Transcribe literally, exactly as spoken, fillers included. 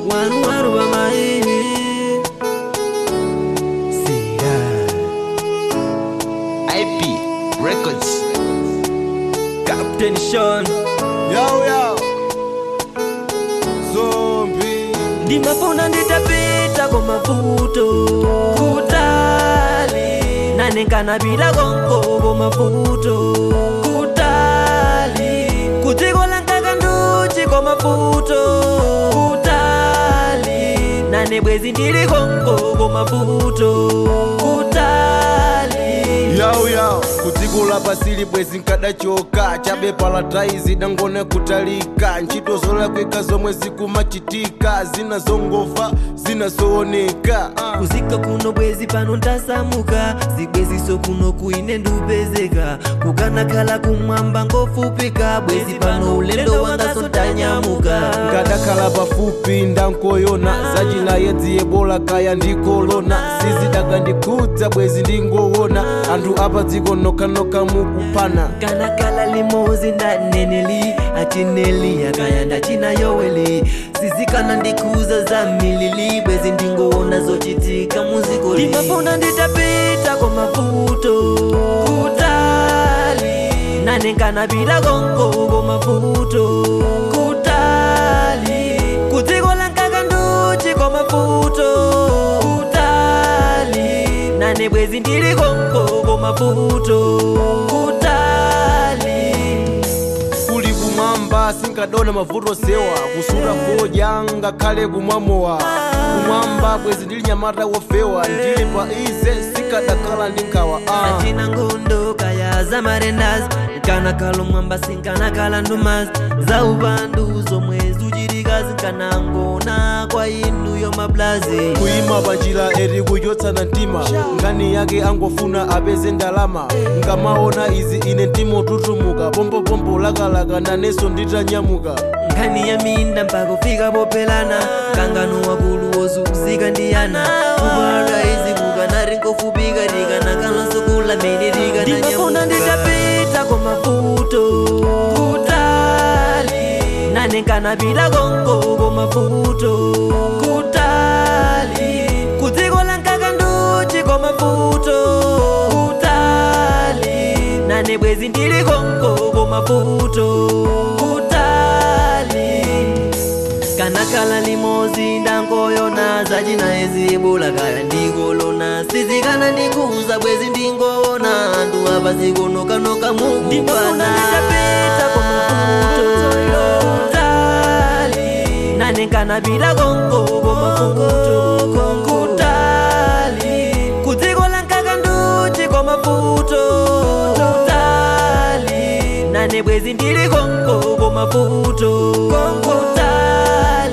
waru waru bamai Sia I P Records Captain Sean Yo yo Zombie Ndimafuna nditapita kwa mavuto kutali nanengana bila gongo kwa mavuto kutali kutikola nkakanduchi kwa mavuto kutali nane bwezi ndili gongo kwa mavuto kutali Yo yo kutikula pasili bwezi nkadachoka chabe palataizi dangone kutalika nchito zola kweka zomwe zikumachitika zina zongova zina zooneka uh. kuzika kuno bwezi pano ntasamuka zibwezi so kuno kuine ndupezeka kukanakhala kumwamba ngofupika bwezi pano ulendo wanga sontanyamuka nkadakhala pafupi ndankoyona zachina yedziye bola kaya ndikolona sizidaka ndikudza bwezi ndingowona anthu apa dziko nokanoka mukupana kanakhala limozi ndaneneli achineli yakayanda china yoweli sizikana ndikuza za milili bwezi ndingowona zochitika muzikoli ndimafuna nditapita kwa mavuto kutali nanengana bila gongo kwa mavuto kutali kutikola nkakanduchi kwa mavuto kutali nane bwezi ndili gongo kwa mavuto kutali kuli kumwamba sinkadona mavuto sewa kusuta foja ngakhale kumwamowa kumwamba bwezi ndili nyamata wofewa ndili pa ize sikadakhala ndinkhawa uh. achina ngondo kaya za marendas nkanakhala mwamba sinkanakhala ndumas za upandu zomwe zuchitikazi nkanangona kwa inu yomablazi kuyima panjira eri kuchotsana mtima ngani yake angofuna apeze ndalama nkamaona izi ine ndimotutumuka pompopompo lakalaka naneso nditanyamuka nkhani ya minda mpaka kufika popelana kangano wakulu wozunzika ndiyana kupala izi kukanari nkofupika tikanakhala sukula mene tikananyamufuna nditapita kwa mavuto kutali nanengana bila gongo kwa mavuto kutali kutikola nkakanduchi kwa mavuto kutali nane bwezi ndili gongo kwa mavuto kutali kanakhala limozi ndankoyona zachina ezibula kaya ndikolona sizikana ndikuza bwezi ndingowona andu apa zikonokanoka mukupana nditapita kwa mavuto kutali nanengana bila gongo kwa mavuto kutali kutikola nkakanduchi kwa mavuto kutali nane bwezi ndili gongo kwa mavuto kutali